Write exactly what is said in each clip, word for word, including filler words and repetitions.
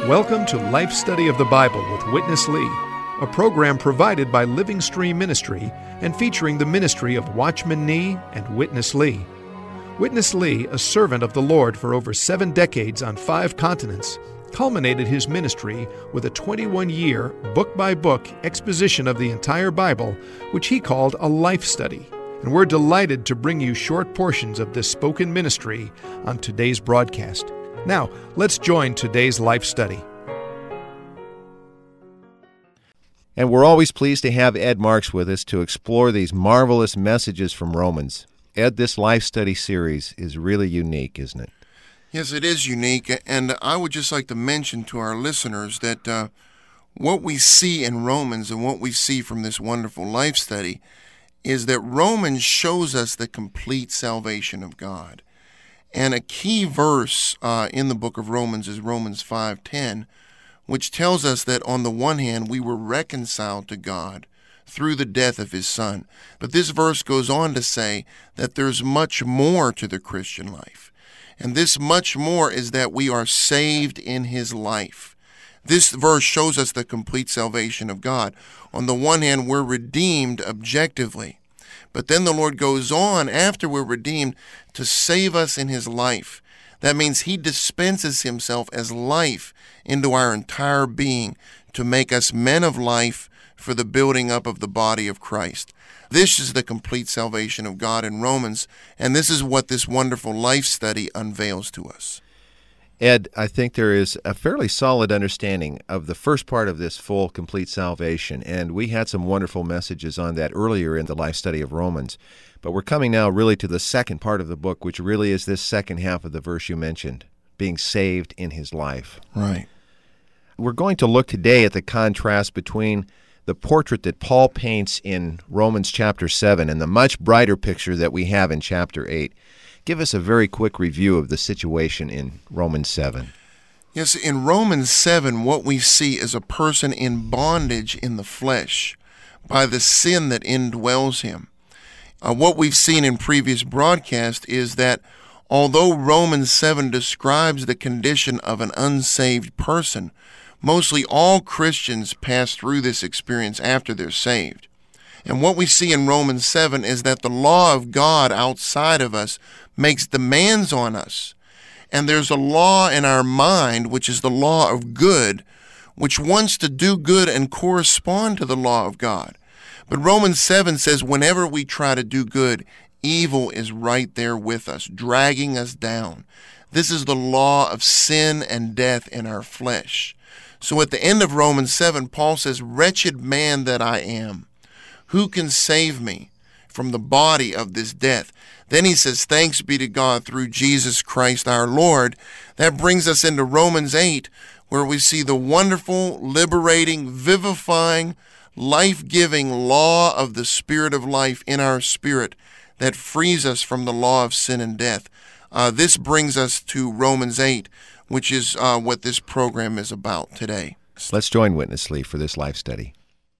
Welcome to Life Study of the Bible with Witness Lee, a program provided by Living Stream Ministry and featuring the ministry of Watchman Nee and Witness Lee. Witness Lee, a servant of the Lord for over seven decades on five continents, culminated his ministry with a twenty-one-year, book-by-book exposition of the entire Bible, which he called a life study. And we're delighted to bring you short portions of this spoken ministry on today's broadcast. Now, let's join today's life study. And we're always pleased to have Ed Marks with us to explore these marvelous messages from Romans. Ed, this life study series is really unique, isn't it? Yes, it is unique, and I would just like to mention to our listeners that uh, what we see in Romans and what we see from this wonderful life study is that Romans shows us the complete salvation of God. And a key verse uh, in the book of Romans is Romans five ten, which tells us that on the one hand, we were reconciled to God through the death of his Son. But this verse goes on to say that there's much more to the Christian life. And this much more is that we are saved in his life. This verse shows us the complete salvation of God. On the one hand, we're redeemed objectively. But then the Lord goes on, after we're redeemed, to save us in his life. That means he dispenses himself as life into our entire being to make us men of life for the building up of the body of Christ. This is the complete salvation of God in Romans, and this is what this wonderful life study unveils to us. Ed, I think there is a fairly solid understanding of the first part of this full, complete salvation, and we had some wonderful messages on that earlier in the life study of Romans. But we're coming now really to the second part of the book, which really is this second half of the verse you mentioned, being saved in his life. Right. We're going to look today at the contrast between the portrait that Paul paints in Romans chapter seven and the much brighter picture that we have in chapter eight. Give us a very quick review of the situation in Romans seven. Yes, in Romans seven, what we see is a person in bondage in the flesh by the sin that indwells him. Uh, what we've seen in previous broadcasts is that although Romans seven describes the condition of an unsaved person, mostly all Christians pass through this experience after they're saved. And what we see in Romans seven is that the law of God outside of us makes demands on us. And there's a law in our mind, which is the law of good, which wants to do good and correspond to the law of God. But Romans seven says whenever we try to do good, evil is right there with us, dragging us down. This is the law of sin and death in our flesh. So at the end of Romans seven, Paul says, "Wretched man that I am, who can save me from the body of this death?" Then he says, "Thanks be to God through Jesus Christ our Lord." That brings us into Romans eight, where we see the wonderful, liberating, vivifying, life-giving law of the Spirit of life in our spirit that frees us from the law of sin and death. Uh, this brings us to Romans eight, which is uh, what this program is about today. Let's join Witness Lee for this life study.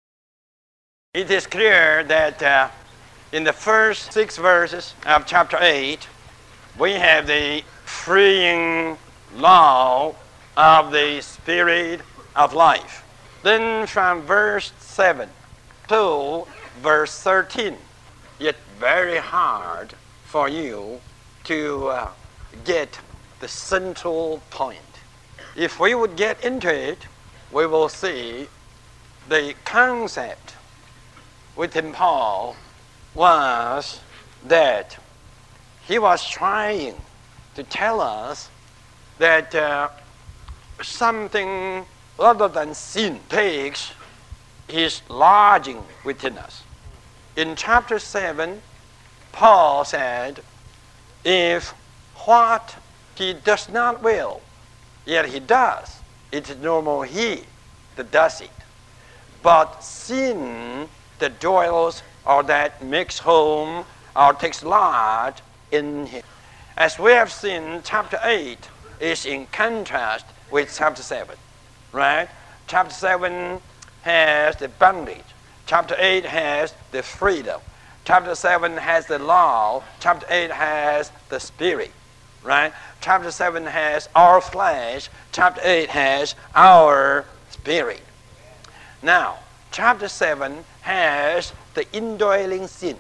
It is clear that uh, in the first six verses of chapter eight, we have the freeing law of the Spirit of life. Then from verse seven to verse thirteen, it's very hard for you to uh, get the central point. If we would get into it, we will see the concept within Paul was that he was trying to tell us that uh, something other than sin takes his lodging within us. In chapter seven, Paul said, if what he does not will, yet he does, it is no more he that does it, but sin that dwells or that makes home or takes lodge in him. As we have seen, chapter eight is in contrast with chapter seven, right? Chapter seven has the bondage. Chapter eight has the freedom. Chapter seven has the law. Chapter eight has the Spirit. right? Chapter seven has our flesh. Chapter eight has our spirit. Now, chapter seven has the indwelling sin.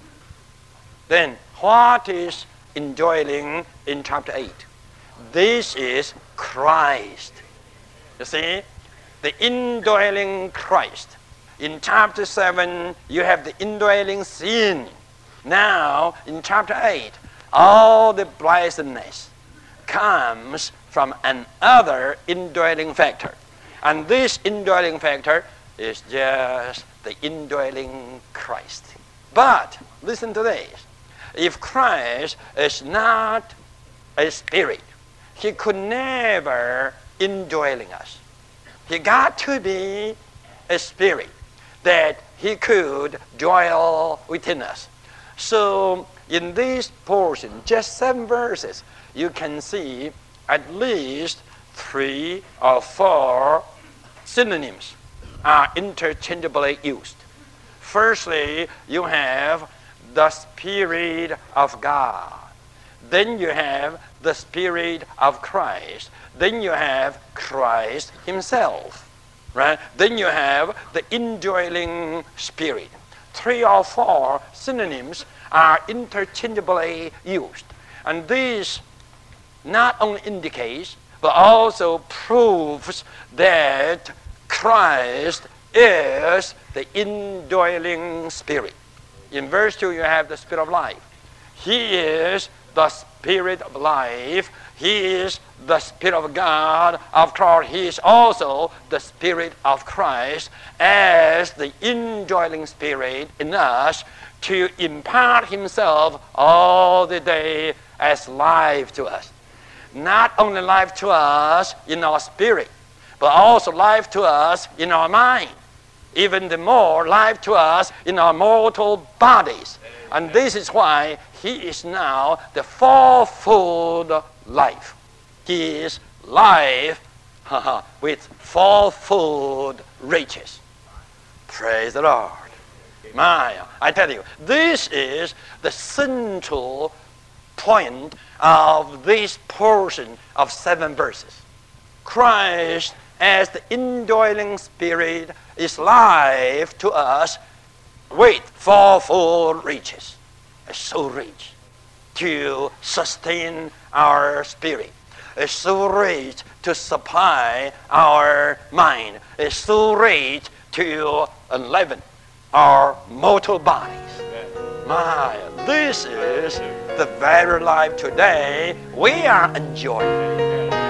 Then, what is indwelling in chapter eight? This is Christ. You see, the indwelling Christ. In chapter seven, you have the indwelling sin. Now, in chapter eight, all the blessedness comes from another indwelling factor. And this indwelling factor is just the indwelling Christ. But, listen to this. If Christ is not a spirit, he could never indwelling us. He got to be a spirit that he could dwell within us. So in this portion, just seven verses, you can see at least three or four synonyms are interchangeably used. Firstly, you have the Spirit of God. Then you have the Spirit of Christ. Then you have Christ himself. Right? Then you have the indwelling Spirit. Three or four synonyms are interchangeably used. And this not only indicates, but also proves that Christ is the indwelling Spirit. In verse two, you have the Spirit of life. He is the Spirit of life. He is the Spirit of God. After all, he is also the Spirit of Christ as the indwelling Spirit in us to impart himself all the day as life to us. Not only life to us in our spirit, but also life to us in our mind. Even the more life to us in our mortal bodies. And this is why he is now the fourfold life. He is life with fourfold riches. Praise the Lord. My, I tell you, this is the central point of this portion of seven verses. Christ as the indwelling Spirit is life to us with fourfold riches. It's so rich to sustain our spirit. It's so rich to supply our mind. It's so rich to enliven our mortal bodies. My, this is the very life today we are enjoying.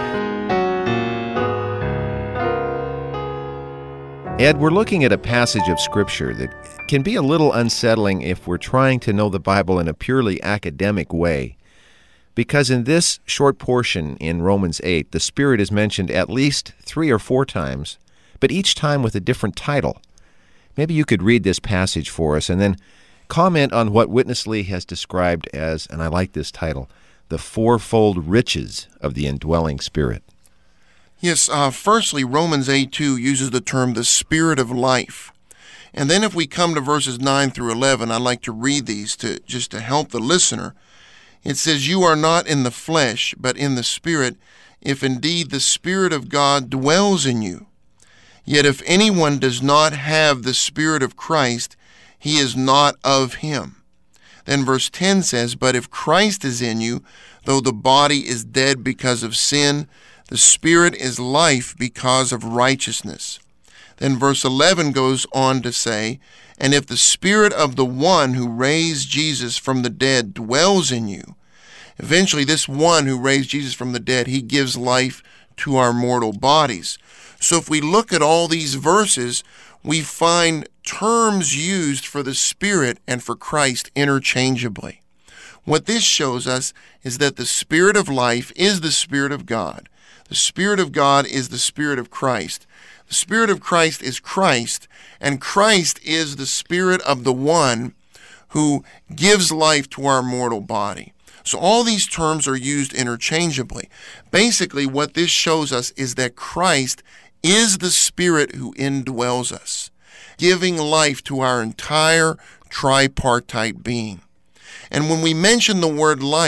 Ed, we're looking at a passage of Scripture that can be a little unsettling if we're trying to know the Bible in a purely academic way. Because in this short portion in Romans eight, the Spirit is mentioned at least three or four times, but each time with a different title. Maybe you could read this passage for us and then comment on what Witness Lee has described as, and I like this title, the fourfold riches of the indwelling Spirit. Yes, uh, firstly, Romans eight two uses the term the Spirit of life. And then if we come to verses nine through eleven, I'd like to read these to just to help the listener. It says, "You are not in the flesh, but in the Spirit, if indeed the Spirit of God dwells in you. Yet if anyone does not have the Spirit of Christ, he is not of him." Then verse ten says, "But if Christ is in you, though the body is dead because of sin, the Spirit is life because of righteousness." Then verse eleven goes on to say, "And if the Spirit of the one who raised Jesus from the dead dwells in you," eventually this one who raised Jesus from the dead, he gives life to our mortal bodies. So if we look at all these verses, we find terms used for the Spirit and for Christ interchangeably. What this shows us is that the Spirit of life is the Spirit of God. The Spirit of God is the Spirit of Christ. The Spirit of Christ is Christ, and Christ is the Spirit of the one who gives life to our mortal body. So all these terms are used interchangeably. Basically, what this shows us is that Christ is the Spirit who indwells us, giving life to our entire tripartite being. And when we mention the word life,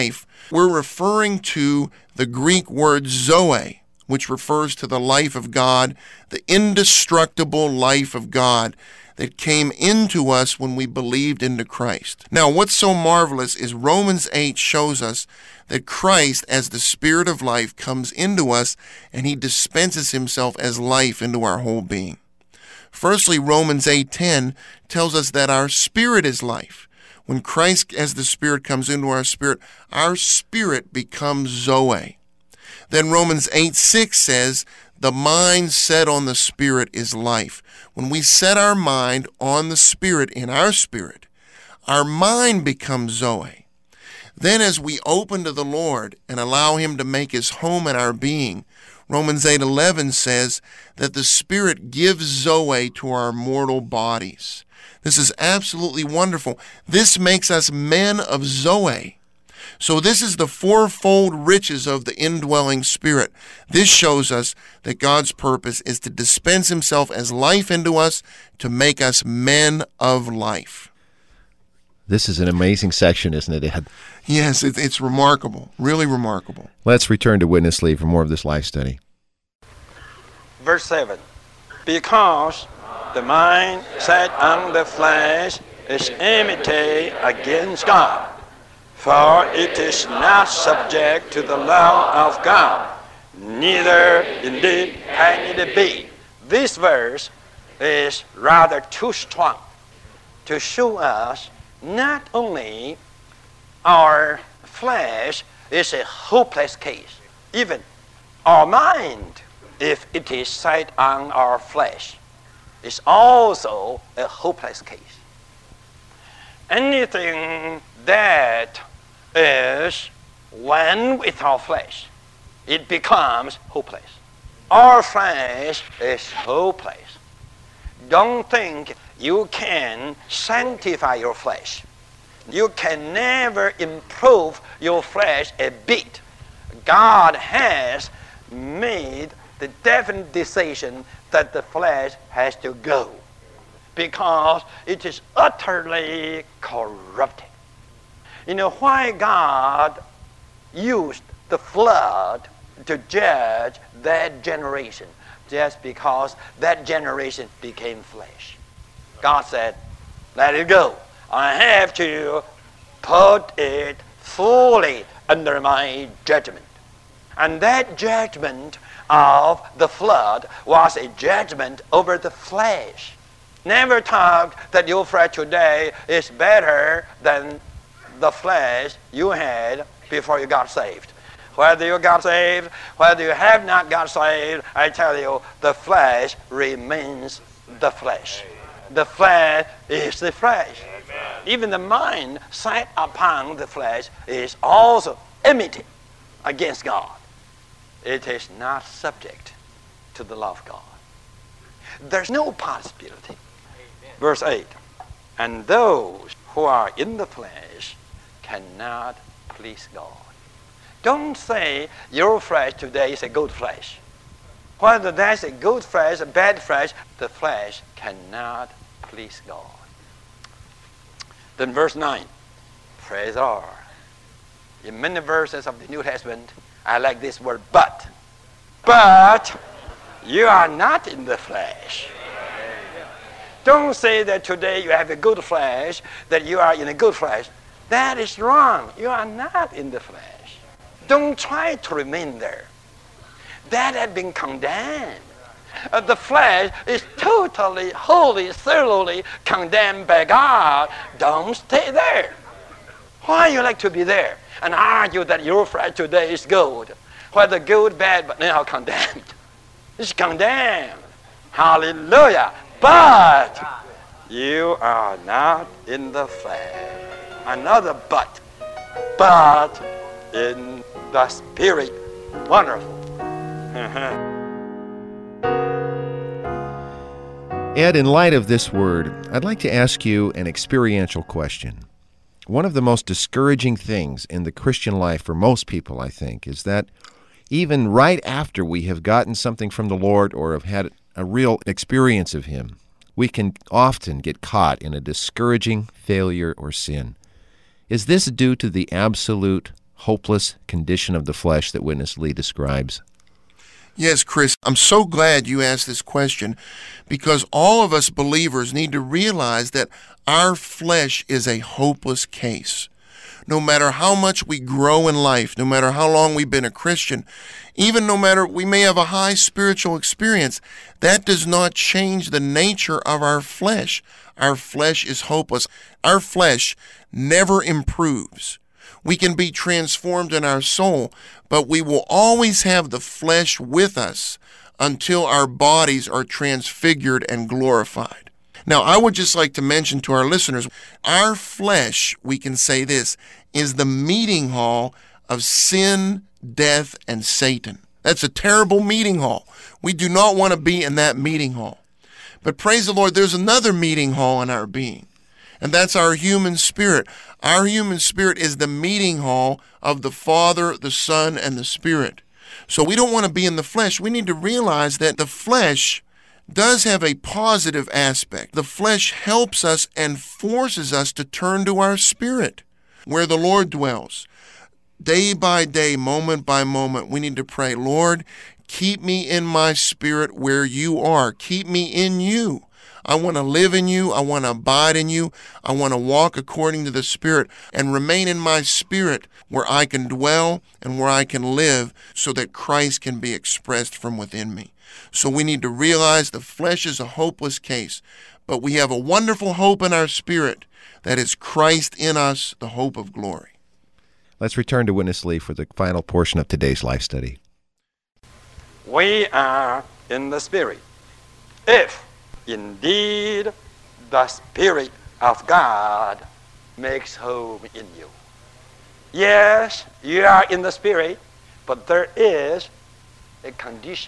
we're referring to the Greek word zoe, which refers to the life of God, the indestructible life of God that came into us when we believed into Christ. Now, what's so marvelous is Romans eight shows us that Christ, as the Spirit of life, comes into us and he dispenses himself as life into our whole being. Firstly, Romans eight ten tells us that our spirit is life. When Christ, as the Spirit, comes into our spirit, our spirit becomes zoe. Then Romans eight six says, the mind set on the Spirit is life. When we set our mind on the Spirit in our spirit, our mind becomes zoe. Then as we open to the Lord and allow him to make his home in our being, Romans eight eleven says that the Spirit gives zoe to our mortal bodies. This is absolutely wonderful. This makes us men of zoe. So this is the fourfold riches of the indwelling Spirit. This shows us that God's purpose is to dispense himself as life into us, to make us men of life. This is an amazing section, isn't it, Ed? Yes, it, it's remarkable, really remarkable. Let's return to Witness Lee for more of this life study. Verse seven, because the mind set on the flesh is enmity against God, for it is not subject to the law of God, neither indeed can it be. This verse is rather too strong to show us not only our flesh is a hopeless case, even our mind, if it is set on our flesh, is also a hopeless case. Anything that is one with our flesh, it becomes hopeless. Our flesh is hopeless. Don't think you can sanctify your flesh. You can never improve your flesh a bit. God has made the definite decision that the flesh has to go because it is utterly corrupted. You know why God used the flood to judge that generation? Just because that generation became flesh. God said, let it go. I have to put it fully under my judgment. And that judgment of the flood was a judgment over the flesh. Never talk that your flesh today is better than the flesh you had before you got saved. Whether you got saved, whether you have not got saved, I tell you, the flesh remains the flesh. The flesh is the flesh. Amen. Even the mind set upon the flesh is also enmity against God. It is not subject to the law of God. There's no possibility. Amen. Verse eight, and those who are in the flesh cannot please God. Don't say your flesh today is a good flesh. Whether that's a good flesh, a bad flesh, the flesh cannot please God. Then verse nine, praise the Lord. In many verses of the New Testament, I like this word, but. But you are not in the flesh. Don't say that today you have a good flesh, that you are in a good flesh. That is wrong. You are not in the flesh. Don't try to remain there. That had been condemned. Uh, the flesh is totally, wholly, thoroughly condemned by God. Don't stay there. Why you like to be there and argue that your flesh today is good? Whether good, bad, but now condemned. It's condemned. Hallelujah. But you are not in the flesh. Another but. But in the Spirit. Wonderful. Ed, in light of this word, I'd like to ask you an experiential question. One of the most discouraging things in the Christian life for most people, I think, is that even right after we have gotten something from the Lord or have had a real experience of Him, we can often get caught in a discouraging failure or sin. Is this due to the absolute hopeless condition of the flesh that Witness Lee describes? Yes, Chris, I'm so glad you asked this question, because all of us believers need to realize that our flesh is a hopeless case. No matter how much we grow in life, no matter how long we've been a Christian, even no matter we may have a high spiritual experience, that does not change the nature of our flesh. Our flesh is hopeless. Our flesh never improves. We can be transformed in our soul, but we will always have the flesh with us until our bodies are transfigured and glorified. Now, I would just like to mention to our listeners, our flesh, we can say this, is the meeting hall of sin, death, and Satan. That's a terrible meeting hall. We do not want to be in that meeting hall. But praise the Lord, there's another meeting hall in our being, and that's our human spirit. Our human spirit is the meeting hall of the Father, the Son, and the Spirit. So we don't want to be in the flesh. We need to realize that the flesh does have a positive aspect. The flesh helps us and forces us to turn to our spirit, where the Lord dwells. Day by day, moment by moment, we need to pray, Lord, keep me in my spirit where you are. Keep me in you. I want to live in you. I want to abide in you. I want to walk according to the Spirit and remain in my spirit where I can dwell and where I can live so that Christ can be expressed from within me. So we need to realize the flesh is a hopeless case, but we have a wonderful hope in our spirit that is Christ in us, the hope of glory. Let's return to Witness Lee for the final portion of today's life study. We are in the Spirit, if indeed the Spirit of God makes home in you. Yes, you are in the Spirit, but there is a condition.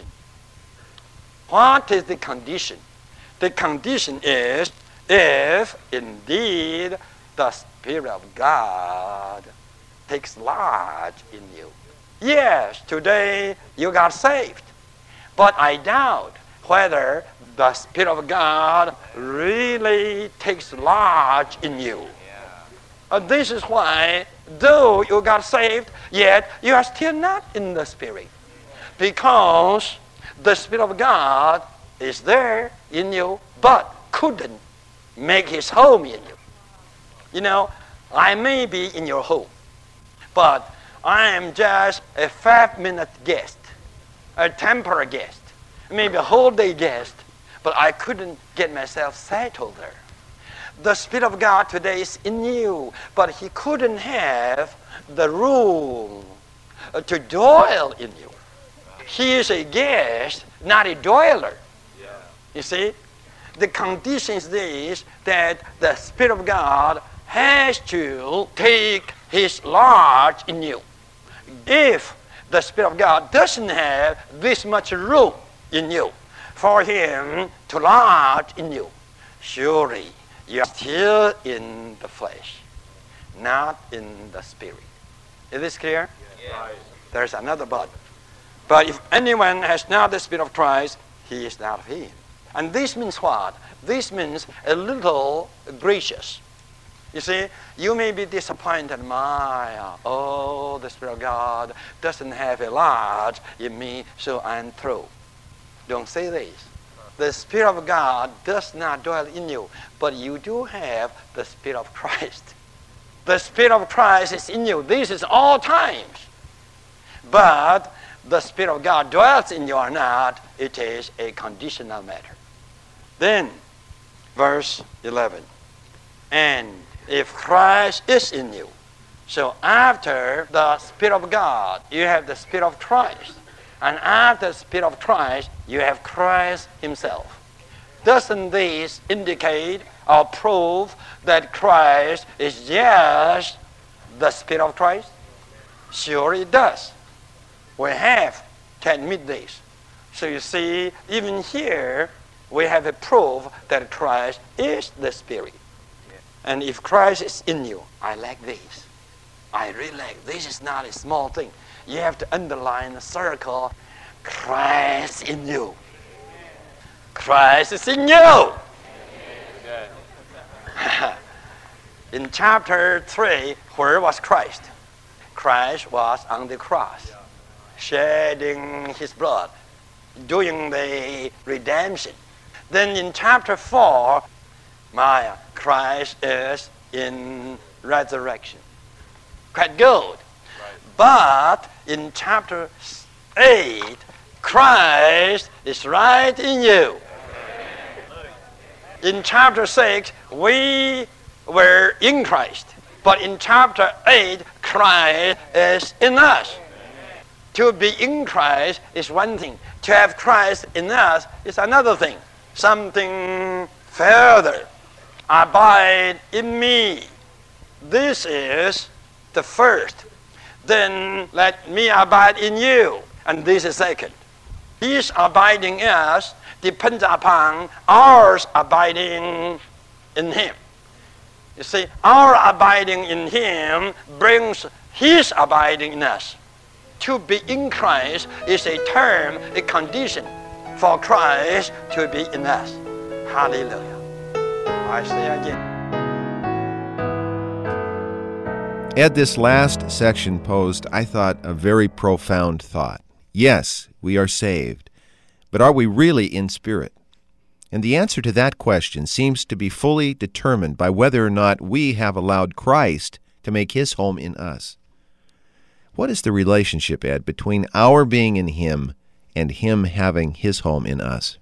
What is the condition? The condition is if indeed the Spirit of God takes lodge in you. Yes, today you got saved, but I doubt whether the Spirit of God really takes lodge in you. Yeah. And this is why, though you got saved, yet you are still not in the Spirit, because the Spirit of God is there in you, but couldn't make his home in you. You know, I may be in your home, but I am just a five-minute guest, a temporary guest, maybe a whole day guest, but I couldn't get myself settled there. The Spirit of God today is in you, but he couldn't have the room to dwell in you. He is a guest, not a dweller. Yeah. You see? The condition is this, that the Spirit of God has to take his lodge in you. If the Spirit of God doesn't have this much room in you for him to lodge in you, surely you are still in the flesh, not in the Spirit. Is this clear? Yes. There's another but. But if anyone has not the Spirit of Christ, he is not of him. And this means what? This means a little gracious. You see, you may be disappointed, my, oh, the Spirit of God doesn't have a lodge in me, so I'm through. Don't say this. The Spirit of God does not dwell in you, but you do have the Spirit of Christ. The Spirit of Christ is in you. This is all times. But the Spirit of God dwells in you or not, it is a conditional matter. Then, verse eleven. And if Christ is in you, so after the Spirit of God, you have the Spirit of Christ. And after the Spirit of Christ, you have Christ himself. Doesn't this indicate or prove that Christ is just the Spirit of Christ? Sure it does. We have to admit this. So you see, even here, we have a proof that Christ is the Spirit. And if Christ is in you, I like this. I really like this. This is not a small thing. You have to underline the circle. Christ in you. Christ is in you. In chapter three, where was Christ? Christ was on the cross, shedding his blood, doing the redemption. Then in chapter four, my Christ is in resurrection. Quite good. But in chapter eight, Christ is right in you. In chapter six, we were in Christ. But in chapter eight, Christ is in us. To be in Christ is one thing. To have Christ in us is another thing. Something further. Abide in me. This is the first. Then let me abide in you. And this is second. His abiding in us depends upon ours abiding in him. You see, our abiding in him brings his abiding in us. To be in Christ is a term, a condition for Christ to be in us. Hallelujah. I say again. Ed, this last section posed, I thought, a very profound thought. Yes, we are saved, but are we really in spirit? And the answer to that question seems to be fully determined by whether or not we have allowed Christ to make his home in us. What is the relationship, Ed, between our being in him and him having his home in us?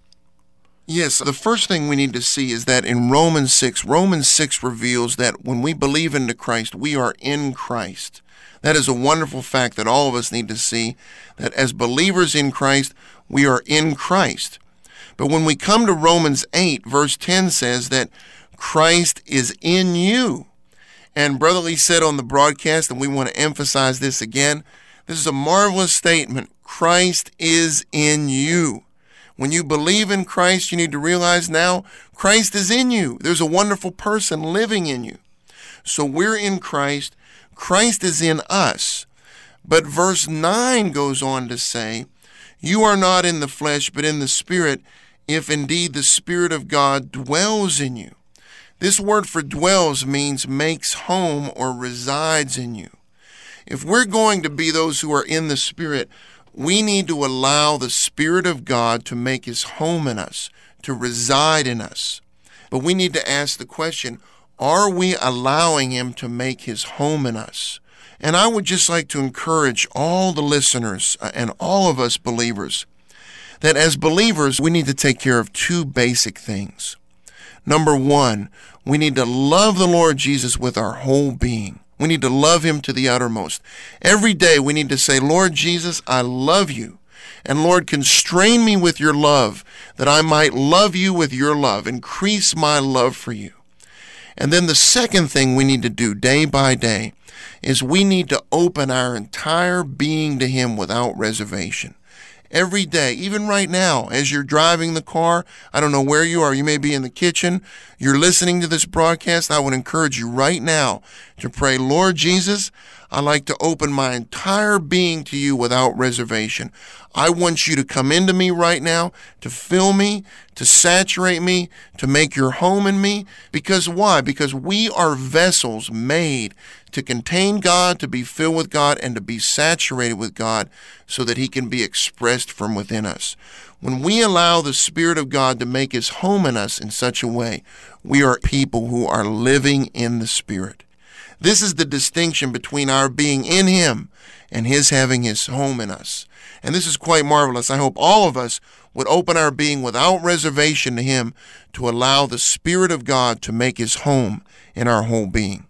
Yes, the first thing we need to see is that in Romans six, Romans six reveals that when we believe into Christ, we are in Christ. That is a wonderful fact that all of us need to see, that as believers in Christ, we are in Christ. But when we come to Romans eight, verse ten says that Christ is in you. And Brother Lee said on the broadcast, and we want to emphasize this again, this is a marvelous statement. Christ is in you. When you believe in Christ, you need to realize now Christ is in you. There's a wonderful person living in you. So we're in Christ. Christ is in us. But verse nine goes on to say, you are not in the flesh, but in the Spirit, if indeed the Spirit of God dwells in you. This word for dwells means makes home or resides in you. If we're going to be those who are in the Spirit, we need to allow the Spirit of God to make his home in us, to reside in us. But we need to ask the question, are we allowing him to make his home in us? And I would just like to encourage all the listeners and all of us believers that as believers, we need to take care of two basic things. Number one, we need to love the Lord Jesus with our whole being. We need to love him to the uttermost. Every day we need to say, Lord Jesus, I love you. And Lord, constrain me with your love, that I might love you with your love. Increase my love for you. And then the second thing we need to do day by day is we need to open our entire being to him without reservation. Every day, even right now, as you're driving the car, I don't know where you are, you may be in the kitchen, you're listening to this broadcast, I would encourage you right now to pray, Lord Jesus, I'd like to open my entire being to you without reservation. I want you to come into me right now, to fill me, to saturate me, to make your home in me. Because why? Because we are vessels made to contain God, to be filled with God, and to be saturated with God so that he can be expressed from within us. When we allow the Spirit of God to make his home in us in such a way, we are people who are living in the Spirit. This is the distinction between our being in him and his having his home in us. And this is quite marvelous. I hope all of us would open our being without reservation to him to allow the Spirit of God to make his home in our whole being.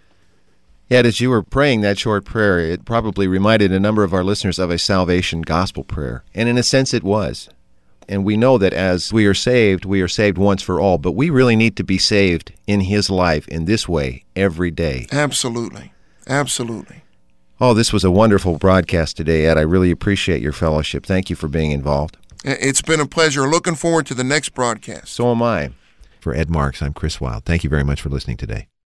Yet as you were praying that short prayer, it probably reminded a number of our listeners of a salvation gospel prayer. And in a sense it was. And we know that as we are saved, we are saved once for all. But we really need to be saved in his life in this way every day. Absolutely. Absolutely. Oh, this was a wonderful broadcast today, Ed. I really appreciate your fellowship. Thank you for being involved. It's been a pleasure. Looking forward to the next broadcast. So am I. For Ed Marks, I'm Chris Wilde. Thank you very much for listening today.